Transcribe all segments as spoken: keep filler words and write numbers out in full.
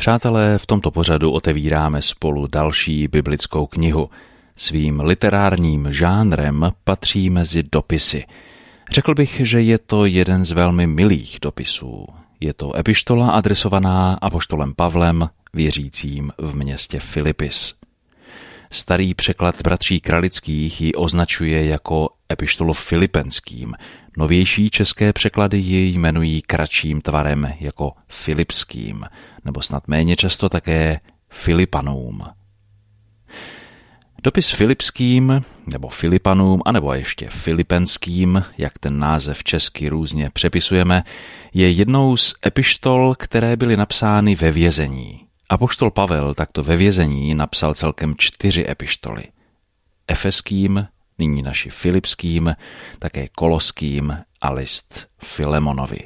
Přátelé, v tomto pořadu otevíráme spolu další biblickou knihu. Svým literárním žánrem patří mezi dopisy. Řekl bych, že je to jeden z velmi milých dopisů. Je to epištola adresovaná apoštolem Pavlem věřícím v městě Filipis. Starý překlad bratří Kralických ji označuje jako epištolu filipenským. Novější české překlady ji jmenují kratším tvarem jako filipským, nebo snad méně často také Filipanům. Dopis filipským, nebo Filipanům, anebo ještě filipenským, jak ten název česky různě přepisujeme, je jednou z epištol, které byly napsány ve vězení. Apoštol Pavel takto ve vězení napsal celkem čtyři epištoly. Efeským, nyní naši filipským, také koloským a list Filemonovi.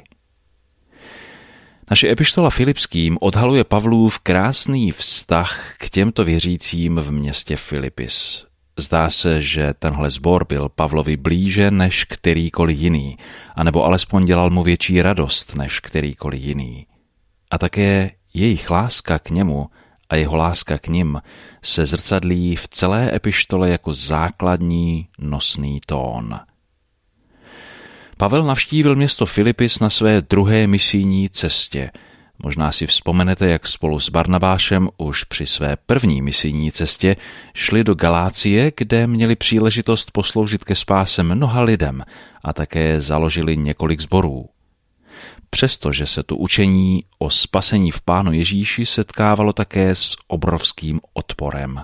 Naše epištola filipským odhaluje Pavlův krásný vztah k těmto věřícím v městě Filipis. Zdá se, že tenhle sbor byl Pavlovi blíže než kterýkoliv jiný, anebo alespoň dělal mu větší radost než kterýkoliv jiný. A také jejich láska k němu a jeho láska k nim se zrcadlí v celé epištole jako základní nosný tón. Pavel navštívil město Filipis na své druhé misijní cestě. Možná si vzpomenete, jak spolu s Barnabášem už při své první misijní cestě šli do Galácie, kde měli příležitost posloužit ke spáse mnoha lidem a také založili několik sborů. Přestože se tu učení o spasení v Pánu Ježíši setkávalo také s obrovským odporem.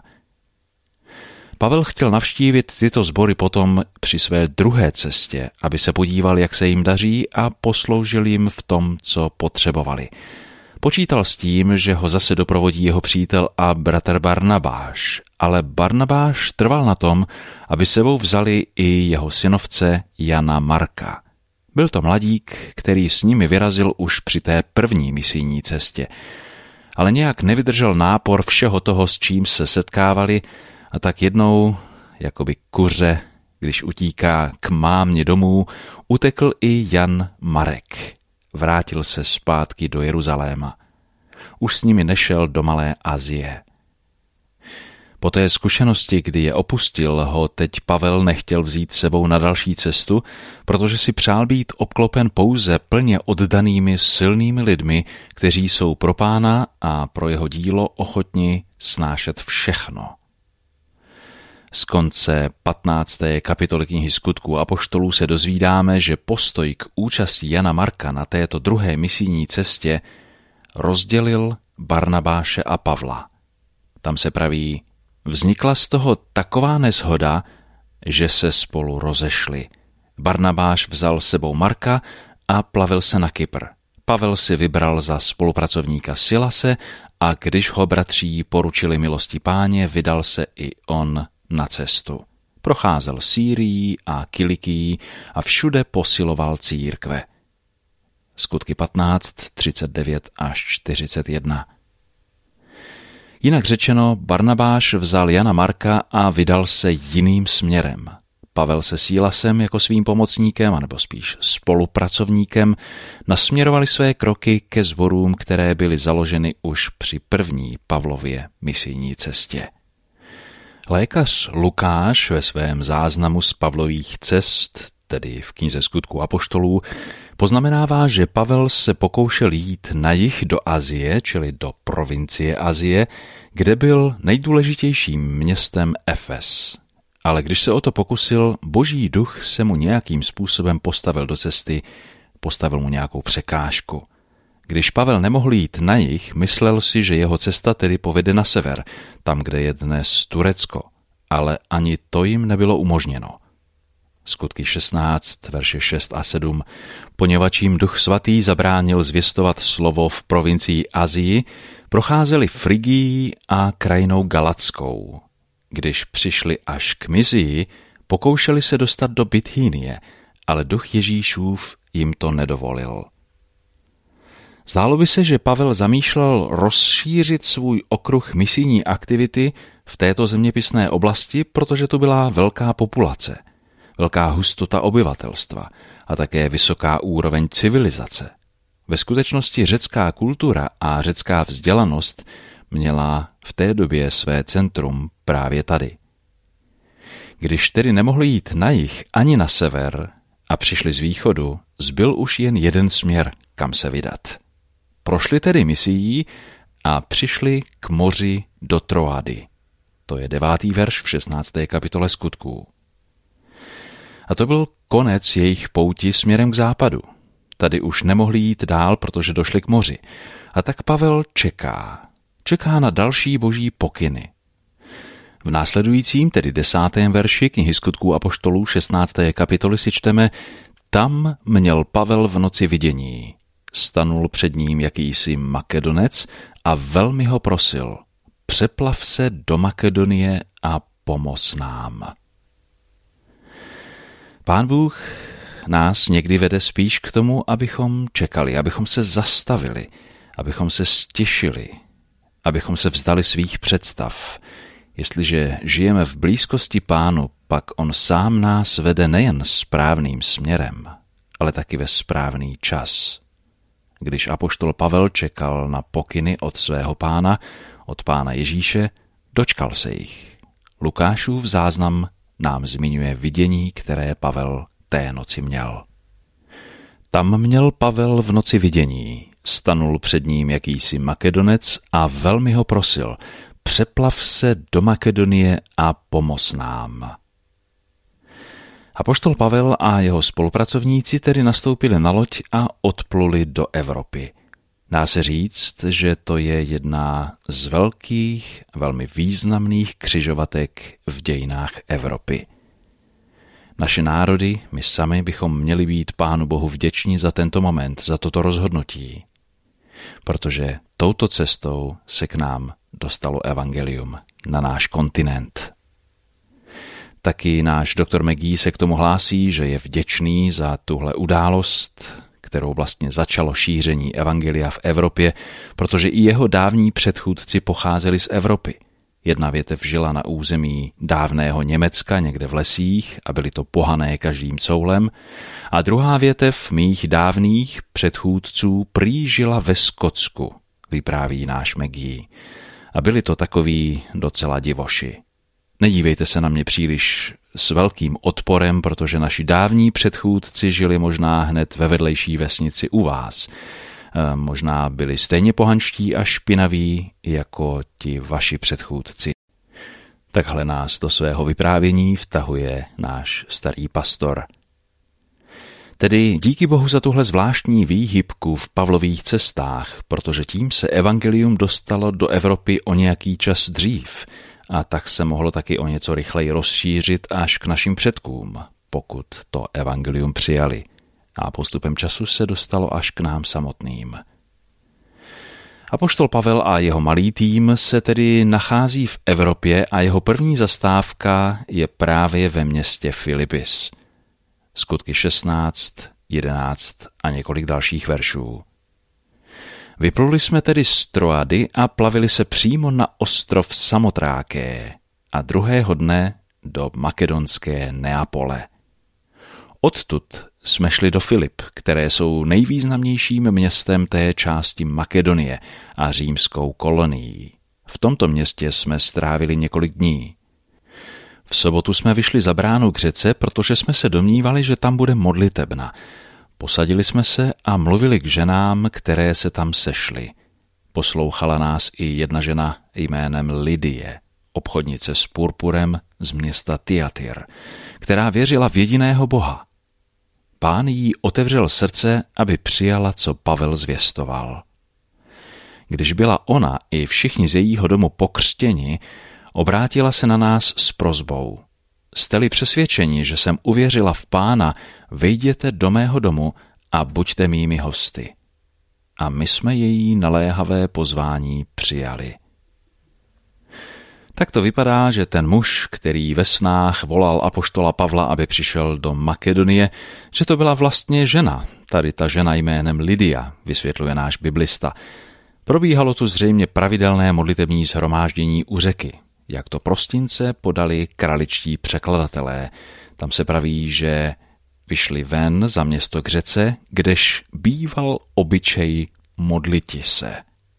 Pavel chtěl navštívit tyto sbory potom při své druhé cestě, aby se podíval, jak se jim daří a posloužil jim v tom, co potřebovali. Počítal s tím, že ho zase doprovodí jeho přítel a bratr Barnabáš, ale Barnabáš trval na tom, aby sebou vzali i jeho synovce Jana Marka. Byl to mladík, který s nimi vyrazil už při té první misijní cestě, ale nějak nevydržel nápor všeho toho, s čím se setkávali, a tak jednou, jakoby kuře, když utíká k mámě domů, utekl i Jan Marek. Vrátil se zpátky do Jeruzaléma. Už s nimi nešel do Malé Asie. Po té zkušenosti, kdy je opustil, ho teď Pavel nechtěl vzít sebou na další cestu, protože si přál být obklopen pouze plně oddanými silnými lidmi, kteří jsou pro Pána a pro jeho dílo ochotni snášet všechno. Z konce patnácté kapitoly knihy Skutků apoštolů se dozvídáme, že postoj k účasti Jana Marka na této druhé misijní cestě rozdělil Barnabáše a Pavla. Tam se praví, vznikla z toho taková neshoda, že se spolu rozešli. Barnabáš vzal sebou Marka a plavil se na Kypr. Pavel si vybral za spolupracovníka Silase a když ho bratří poručili milosti Páně, vydal se i on na cestu. Procházel Sýrií a Kilikií a všude posiloval církve. Skutky patnáct, třicet devět až čtyřicet jedna. Jinak řečeno, Barnabáš vzal Jana Marka a vydal se jiným směrem. Pavel se Sílasem jako svým pomocníkem, anebo spíš spolupracovníkem, nasměrovali své kroky ke sborům, které byly založeny už při první Pavlově misijní cestě. Lékař Lukáš ve svém záznamu z Pavlových cest, tedy v knize Skutků apoštolů, poznamenává, že Pavel se pokoušel jít na jih do Asie, čili do provincie Asie, kde byl nejdůležitějším městem Efes. Ale když se o to pokusil, Boží duch se mu nějakým způsobem postavil do cesty, postavil mu nějakou překážku. Když Pavel nemohl jít na jih, myslel si, že jeho cesta tedy povede na sever, tam, kde je dnes Turecko, ale ani to jim nebylo umožněno. Skutky šestnáct, verše šest a sedm. Poněvadž jim Duch Svatý zabránil zvěstovat slovo v provincii Asii, procházeli Frigií a krajinou Galatskou. Když přišli až k Mizii, pokoušeli se dostat do Bithynie, ale Duch Ježíšův jim to nedovolil. Zdálo by se, že Pavel zamýšlel rozšířit svůj okruh misijní aktivity v této zeměpisné oblasti, protože tu byla velká populace, velká hustota obyvatelstva a také vysoká úroveň civilizace. Ve skutečnosti řecká kultura a řecká vzdělanost měla v té době své centrum právě tady. Když tedy nemohli jít na jih ani na sever a přišli z východu, zbyl už jen jeden směr, kam se vydat. Prošli tedy misií a přišli k moři do Troady. To je devátý verš v šestnácté kapitole Skutků. A to byl konec jejich pouti směrem k západu. Tady už nemohli jít dál, protože došli k moři. A tak Pavel čeká. Čeká na další boží pokyny. V následujícím, tedy desátém verši knihy Skutků apoštolů šestnácté kapitoly si čteme: Tam měl Pavel v noci vidění. Stanul před ním jakýsi Makedonec a velmi ho prosil: Přeplav se do Makedonie a pomoz nám. Pán Bůh nás někdy vede spíš k tomu, abychom čekali, abychom se zastavili, abychom se stišili, abychom se vzdali svých představ. Jestliže žijeme v blízkosti Pánu, pak on sám nás vede nejen správným směrem, ale taky ve správný čas. Když apoštol Pavel čekal na pokyny od svého Pána, od Pána Ježíše, dočkal se jich. Lukášův záznam nám zmiňuje vidění, které Pavel té noci měl. Tam měl Pavel v noci vidění. Stanul před ním jakýsi Makedonec a velmi ho prosil: Přeplav se do Makedonie a pomoz nám. Apoštol Pavel a jeho spolupracovníci tedy nastoupili na loď a odpluli do Evropy. Dá se říct, že to je jedna z velkých, velmi významných křižovatek v dějinách Evropy. Naše národy, my sami bychom měli být Pánu Bohu vděční za tento moment, za toto rozhodnutí, protože touto cestou se k nám dostalo evangelium na náš kontinent. Taky náš doktor Maggie se k tomu hlásí, že je vděčný za tuhle událost, kterou vlastně začalo šíření evangelia v Evropě, protože i jeho dávní předchůdci pocházeli z Evropy. Jedna větev žila na území dávného Německa někde v lesích a byli to pohané každým coulem, a druhá větev mých dávných předchůdců prý žila ve Skotsku, vypráví náš Maggie. A byli to takoví docela divoši. Nedívejte se na mě příliš s velkým odporem, protože naši dávní předchůdci žili možná hned ve vedlejší vesnici u vás. E, možná byli stejně pohanští a špinaví jako ti vaši předchůdci. Takhle nás do svého vyprávění vtahuje náš starý pastor. Tedy díky Bohu za tuhle zvláštní výhybku v Pavlových cestách, protože tím se evangelium dostalo do Evropy o nějaký čas dřív a tak se mohlo taky o něco rychleji rozšířit až k našim předkům, pokud to evangelium přijali. A postupem času se dostalo až k nám samotným. Apoštol Pavel a jeho malý tým se tedy nachází v Evropě a jeho první zastávka je právě ve městě Filipis. Skutky šestnáct, jedenáct a několik dalších veršů. Vypluli jsme tedy z Troady a plavili se přímo na ostrov Samotráké a druhého dne do makedonské Neapole. Odtud jsme šli do Filip, které jsou nejvýznamnějším městem té části Makedonie a římskou kolonií. V tomto městě jsme strávili několik dní. V sobotu jsme vyšli za bránu k řece, protože jsme se domnívali, že tam bude modlitebna. Posadili jsme se a mluvili k ženám, které se tam sešly. Poslouchala nás i jedna žena jménem Lidie, obchodnice s purpurem z města Thyatira, která věřila v jediného Boha. Pán jí otevřel srdce, aby přijala, co Pavel zvěstoval. Když byla ona i všichni z jejího domu pokřtěni, obrátila se na nás s prosbou: Jste-li přesvědčeni, že jsem uvěřila v Pána, vejděte do mého domu a buďte mými hosty. A my jsme její naléhavé pozvání přijali. Tak to vypadá, že ten muž, který ve snách volal apoštola Pavla, aby přišel do Makedonie, že to byla vlastně žena, tady ta žena jménem Lidia, vysvětluje náš biblista. Probíhalo tu zřejmě pravidelné modlitební shromáždění u řeky. Jak to prostince podali kraličtí překladatelé. Tam se praví, že vyšli ven za město k řece, kdež býval obyčej modliti se.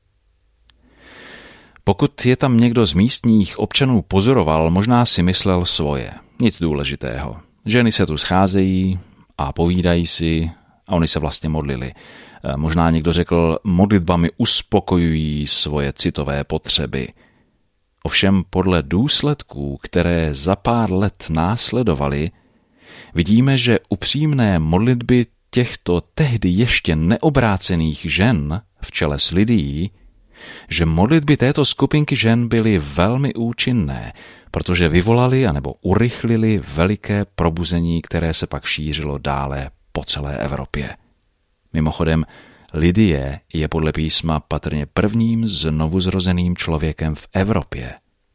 Pokud je tam někdo z místních občanů pozoroval, možná si myslel svoje. Nic důležitého. Ženy se tu scházejí a povídají si a oni se vlastně modlili. Možná někdo řekl, modlitbami uspokojují svoje citové potřeby. Ovšem podle důsledků, které za pár let následovaly, vidíme, že upřímné modlitby těchto tehdy ještě neobrácených žen v čele s Lidií, že modlitby této skupinky žen byly velmi účinné, protože vyvolali anebo urychlili veliké probuzení, které se pak šířilo dále po celé Evropě. Mimochodem, Lidie je podle písma patrně prvním znovuzrozeným člověkem v Evropě.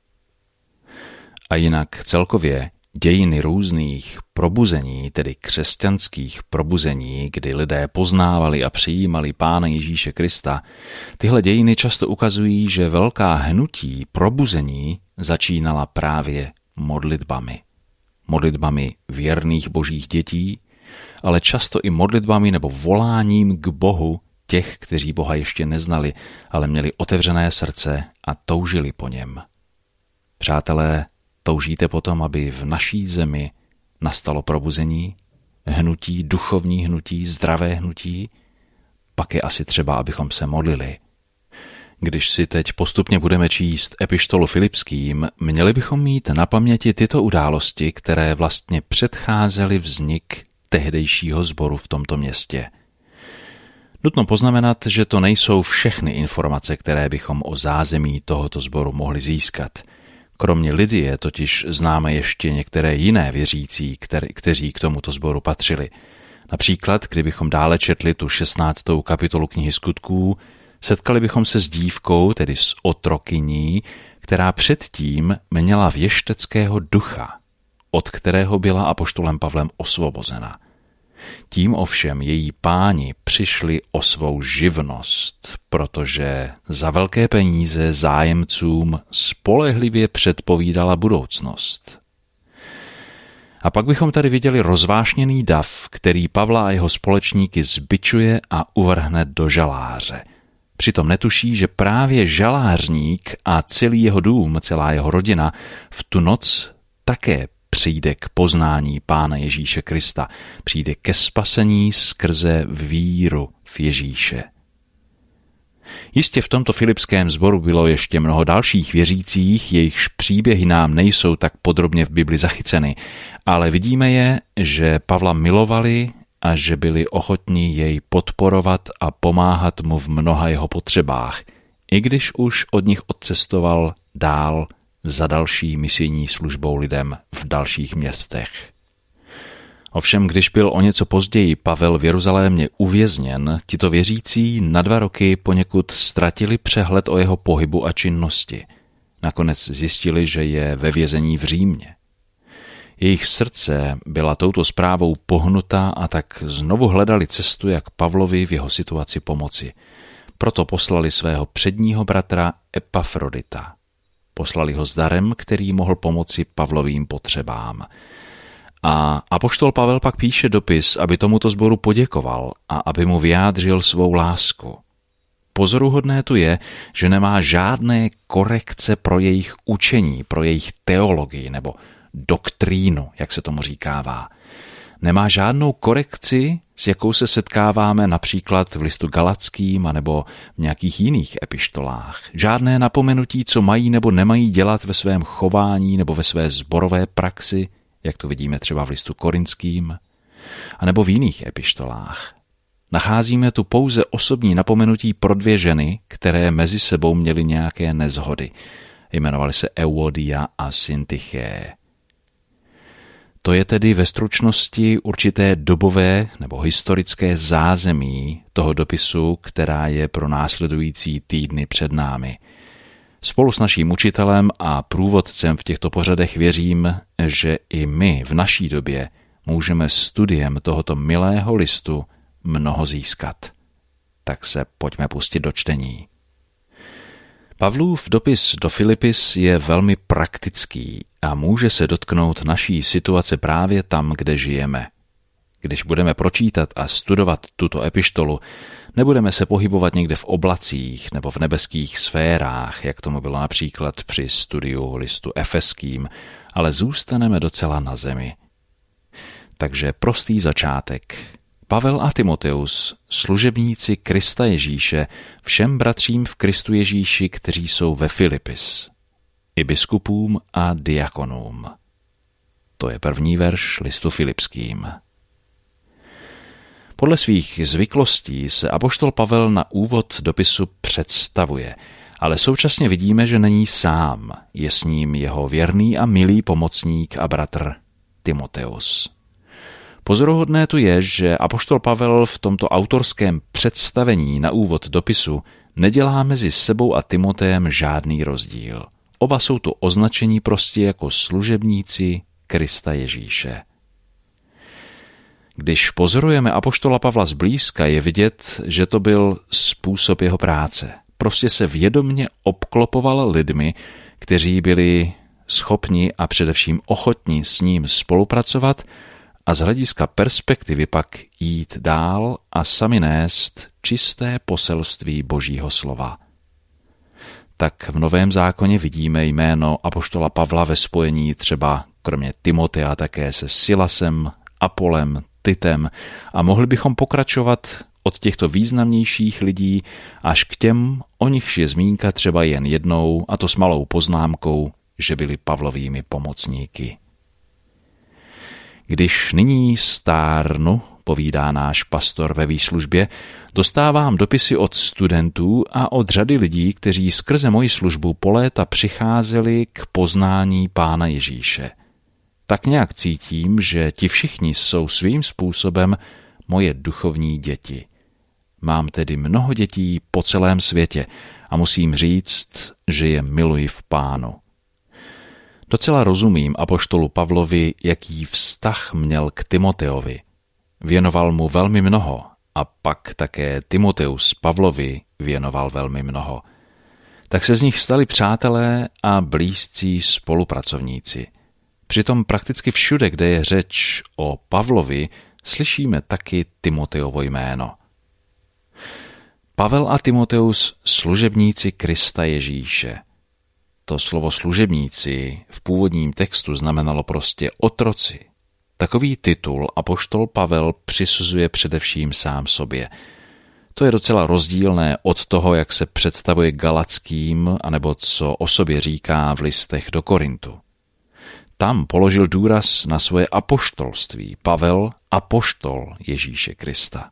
A jinak celkově dějiny různých probuzení, tedy křesťanských probuzení, kdy lidé poznávali a přijímali Pána Ježíše Krista, tyhle dějiny často ukazují, že velká hnutí probuzení začínala právě modlitbami. Modlitbami věrných božích dětí, ale často i modlitbami nebo voláním k Bohu těch, kteří Boha ještě neznali, ale měli otevřené srdce a toužili po něm. Přátelé, toužíte potom, aby v naší zemi nastalo probuzení, hnutí, duchovní hnutí, zdravé hnutí? Pak je asi třeba, abychom se modlili. Když si teď postupně budeme číst epištolu Filipským, měli bychom mít na paměti tyto události, které vlastně předcházely vznik tehdejšího sboru v tomto městě. Nutno poznamenat, že to nejsou všechny informace, které bychom o zázemí tohoto sboru mohli získat. Kromě Lidie totiž známe ještě některé jiné věřící, které, kteří k tomuto sboru patřili. Například, kdybychom dále četli tu šestnáctou kapitolu knihy Skutků, setkali bychom se s dívkou, tedy s otrokyní, která předtím měla věšteckého ducha, od kterého byla apoštolem Pavlem osvobozena. Tím ovšem její páni přišli o svou živnost, protože za velké peníze zájemcům spolehlivě předpovídala budoucnost. A pak bychom tady viděli rozvášněný dav, který Pavla a jeho společníky zbičuje a uvrhne do žaláře. Přitom netuší, že právě žalářník a celý jeho dům, celá jeho rodina v tu noc také přijde k poznání Pána Ježíše Krista, přijde ke spasení skrze víru v Ježíše. Jistě v tomto filipském sboru bylo ještě mnoho dalších věřících, jejichž příběhy nám nejsou tak podrobně v Bibli zachyceny, ale vidíme je, že Pavla milovali a že byli ochotní jej podporovat a pomáhat mu v mnoha jeho potřebách, i když už od nich odcestoval dál za další misijní službou lidem v dalších městech. Ovšem, když byl o něco později Pavel v Jeruzalémě uvězněn, tito věřící na dva roky poněkud ztratili přehled o jeho pohybu a činnosti. Nakonec zjistili, že je ve vězení v Římě. Jejich srdce byla touto zprávou pohnutá a tak znovu hledali cestu, jak Pavlovi v jeho situaci pomoci. Proto poslali svého předního bratra Epafrodita. Poslali ho s darem, který mohl pomoci Pavlovým potřebám. A apoštol Pavel pak píše dopis, aby tomuto sboru poděkoval a aby mu vyjádřil svou lásku. Pozoruhodné tu je, že nemá žádné korekce pro jejich učení, pro jejich teologii nebo doktrínu, jak se tomu říkává. Nemá žádnou korekci, s jakou se setkáváme například v listu Galackým anebo v nějakých jiných epištolách. Žádné napomenutí, co mají nebo nemají dělat ve svém chování nebo ve své sborové praxi, jak to vidíme třeba v listu Korinským, anebo v jiných epištolách. Nacházíme tu pouze osobní napomenutí pro dvě ženy, které mezi sebou měly nějaké nezhody. Jmenovaly se Euodia a Syntyché. To je tedy ve stručnosti určité dobové nebo historické zázemí toho dopisu, která je pro následující týdny před námi. Spolu s naším učitelem a průvodcem v těchto pořadech věřím, že i my v naší době můžeme studiem tohoto milého listu mnoho získat. Tak se pojďme pustit do čtení. Pavlův dopis do Filipis je velmi praktický a může se dotknout naší situace právě tam, kde žijeme. Když budeme pročítat a studovat tuto epištolu, nebudeme se pohybovat někde v oblacích nebo v nebeských sférách, jak tomu bylo například při studiu listu Efeským, ale zůstaneme docela na zemi. Takže prostý začátek. Pavel a Timoteus, služebníci Krista Ježíše, všem bratřím v Kristu Ježíši, kteří jsou ve Filipis, i biskupům a diakonům. To je první verš listu Filipským. Podle svých zvyklostí se apoštol Pavel na úvod dopisu představuje, ale současně vidíme, že není sám, je s ním jeho věrný a milý pomocník a bratr Timoteus. Pozoruhodné tu je, že apoštol Pavel v tomto autorském představení na úvod dopisu nedělá mezi sebou a Timoteem žádný rozdíl. Oba jsou tu označení prostě jako služebníci Krista Ježíše. Když pozorujeme apoštola Pavla zblízka, je vidět, že to byl způsob jeho práce. Prostě se vědomně obklopoval lidmi, kteří byli schopni a především ochotni s ním spolupracovat a z hlediska perspektivy pak jít dál a sami nést čisté poselství Božího slova. Tak v Novém zákoně vidíme jméno apoštola Pavla ve spojení třeba kromě Timotea také se Silasem, Apolem, Titem a mohli bychom pokračovat od těchto významnějších lidí až k těm, o nichž je zmínka třeba jen jednou, a to s malou poznámkou, že byli Pavlovými pomocníky. Když nyní stárnu, povídá náš pastor ve výslužbě, dostávám dopisy od studentů a od řady lidí, kteří skrze moji službu po léta přicházeli k poznání Pána Ježíše. Tak nějak cítím, že ti všichni jsou svým způsobem moje duchovní děti. Mám tedy mnoho dětí po celém světě a musím říct, že je miluji v Pánu. Docela rozumím apoštolu Pavlovi, jaký vztah měl k Timoteovi. Věnoval mu velmi mnoho a pak také Timoteus Pavlovi věnoval velmi mnoho. Tak se z nich stali přátelé a blízcí spolupracovníci. Přitom prakticky všude, kde je řeč o Pavlovi, slyšíme taky Timoteovo jméno. Pavel a Timoteus, služebníci Krista Ježíše. To slovo služebníci v původním textu znamenalo prostě otroci. Takový titul apoštol Pavel přisuzuje především sám sobě. To je docela rozdílné od toho, jak se představuje Galackým, anebo co o sobě říká v listech do Korintu. Tam položil důraz na svoje apoštolství. Pavel, apoštol Ježíše Krista.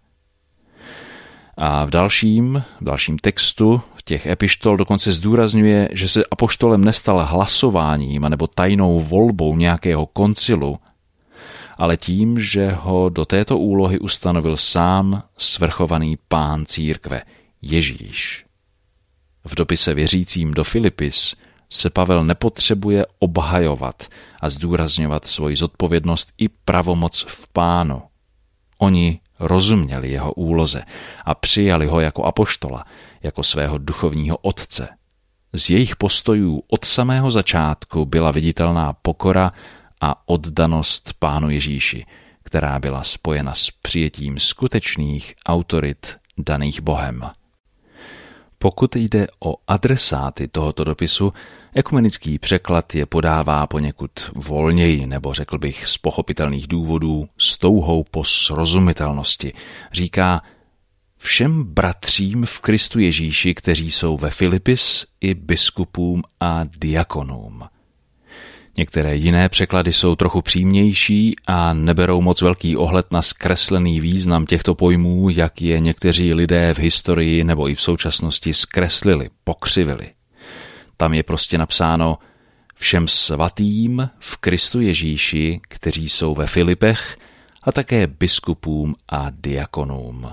A v dalším, v dalším textu těch epištol dokonce zdůrazňuje, že se apoštolem nestal hlasováním anebo tajnou volbou nějakého koncilu, ale tím, že ho do této úlohy ustanovil sám svrchovaný pán církve, Ježíš. V dopise věřícím do Filipis se Pavel nepotřebuje obhajovat a zdůrazňovat svoji zodpovědnost i pravomoc v Pánu. Oni rozuměli jeho úloze a přijali ho jako apoštola, jako svého duchovního otce. Z jejich postojů od samého začátku byla viditelná pokora a oddanost Pánu Ježíši, která byla spojena s přijetím skutečných autorit daných Bohem. Pokud jde o adresáty tohoto dopisu, ekumenický překlad je podává poněkud volněji, nebo řekl bych z pochopitelných důvodů s touhou po srozumitelnosti. Říká všem bratřím v Kristu Ježíši, kteří jsou ve Filipis, i biskupům a diakonům. Některé jiné překlady jsou trochu přímější a neberou moc velký ohled na zkreslený význam těchto pojmů, jak je někteří lidé v historii nebo i v současnosti zkreslili, pokřivili. Tam je prostě napsáno všem svatým v Kristu Ježíši, kteří jsou ve Filipech, a také biskupům a diakonům.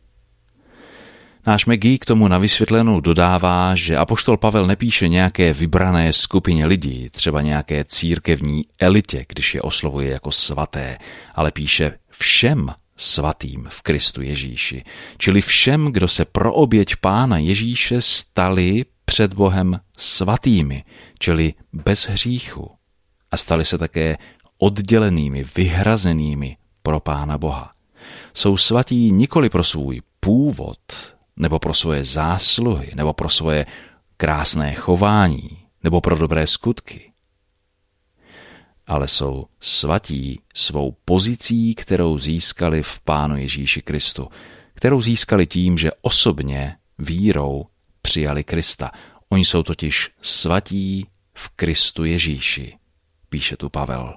Náš Maggie k tomu na vysvětlenou dodává, že apoštol Pavel nepíše nějaké vybrané skupině lidí, třeba nějaké církevní elitě, když je oslovuje jako svaté, ale píše všem svatým v Kristu Ježíši, čili všem, kdo se pro oběť Pána Ježíše stali před Bohem svatými, čili bez hříchu, a stali se také oddělenými, vyhrazenými, pro Pána Boha. Jsou svatí nikoli pro svůj původ, nebo pro svoje zásluhy, nebo pro svoje krásné chování, nebo pro dobré skutky. Ale jsou svatí svou pozicí, kterou získali v Pánu Ježíši Kristu, kterou získali tím, že osobně vírou přijali Krista. Oni jsou totiž svatí v Kristu Ježíši, píše tu Pavel.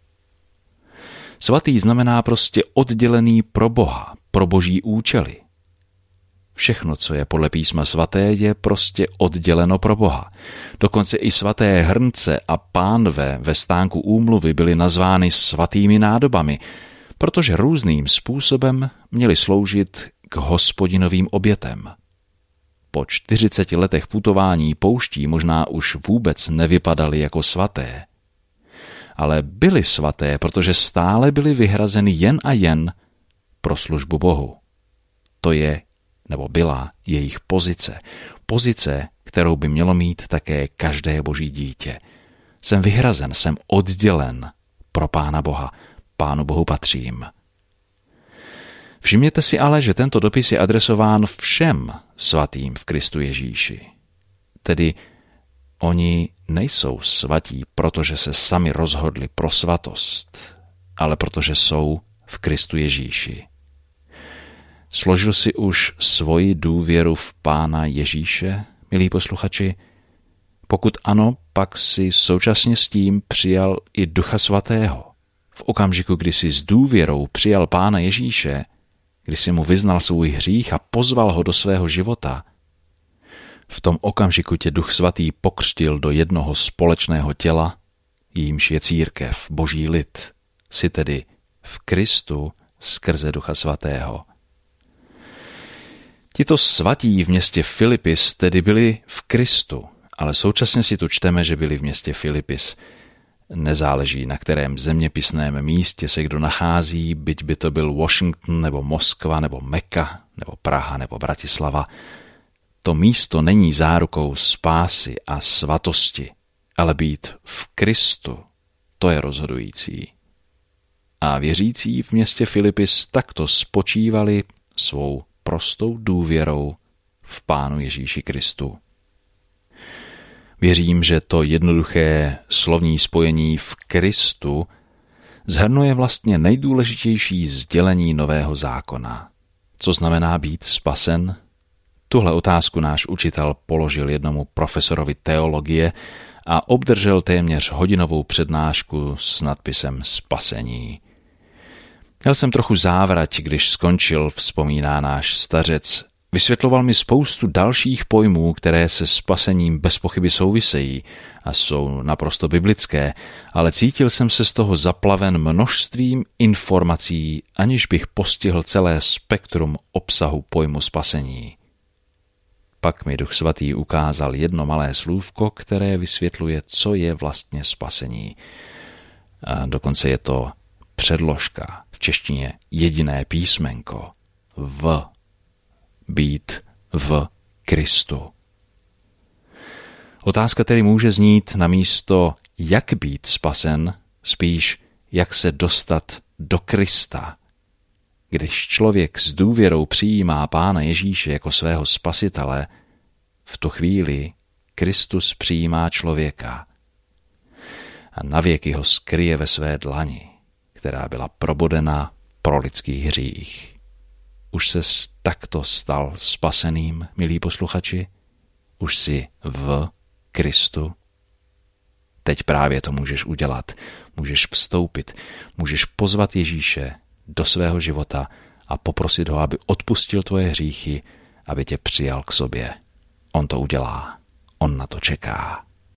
Svatý znamená prostě oddělený pro Boha, pro boží účely. Všechno, co je podle písma svaté, je prostě odděleno pro Boha. Dokonce i svaté hrnce a pánve ve stánku úmluvy byly nazvány svatými nádobami, protože různým způsobem měly sloužit k Hospodinovým obětem. Po čtyřiceti letech putování pouští možná už vůbec nevypadaly jako svaté. Ale byly svaté, protože stále byly vyhrazeny jen a jen pro službu Bohu. To je, nebo byla jejich pozice. Pozice, kterou by mělo mít také každé boží dítě. Jsem vyhrazen, jsem oddělen pro Pána Boha. Pánu Bohu patřím. Všimněte si ale, že tento dopis je adresován všem svatým v Kristu Ježíši. Tedy oni nejsou svatí, protože se sami rozhodli pro svatost, ale protože jsou v Kristu Ježíši. Složil si už svoji důvěru v Pána Ježíše, milí posluchači? Pokud ano, pak si současně s tím přijal i Ducha Svatého. V okamžiku, kdy si s důvěrou přijal Pána Ježíše, kdy si mu vyznal svůj hřích a pozval ho do svého života, v tom okamžiku tě Duch Svatý pokřtil do jednoho společného těla, jímž je církev, boží lid, si tedy v Kristu skrze Ducha Svatého. Tito svatí v městě Filipis tedy byli v Kristu, ale současně si tu čteme, že byli v městě Filipis. Nezáleží, na kterém zeměpisném místě se kdo nachází, byť by to byl Washington, nebo Moskva, nebo Mekka, nebo Praha, nebo Bratislava. To místo není zárukou spásy a svatosti, ale být v Kristu, to je rozhodující. A věřící v městě Filipis takto spočívali svou prostou důvěrou v Pánu Ježíši Kristu. Věřím, že to jednoduché slovní spojení v Kristu shrnuje vlastně nejdůležitější sdělení Nového zákona. Co znamená být spasen? Tuhle otázku náš učitel položil jednomu profesorovi teologie a obdržel téměř hodinovou přednášku s nadpisem Spasení. Měl jsem trochu závrať, když skončil, vzpomíná náš stařec. Vysvětloval mi spoustu dalších pojmů, které se spasením bez pochyby souvisejí a jsou naprosto biblické, ale cítil jsem se z toho zaplaven množstvím informací, aniž bych postihl celé spektrum obsahu pojmu spasení. Pak mi Duch Svatý ukázal jedno malé slůvko, které vysvětluje, co je vlastně spasení. A dokonce je to předložka, v češtině jediné písmenko, v. Být v Kristu. Otázka tedy může znít namísto jak být spasen, spíš jak se dostat do Krista. Když člověk s důvěrou přijímá Pána Ježíše jako svého spasitele, v tu chvíli Kristus přijímá člověka a navěky ho skryje ve své dlani, která byla probodena pro lidský hřích. Už ses takto stal spaseným, milí posluchači? Už jsi v Kristu? Teď právě to můžeš udělat. Můžeš vstoupit, můžeš pozvat Ježíše do svého života a poprosit ho, aby odpustil tvoje hříchy, aby tě přijal k sobě. On to udělá. On na to čeká.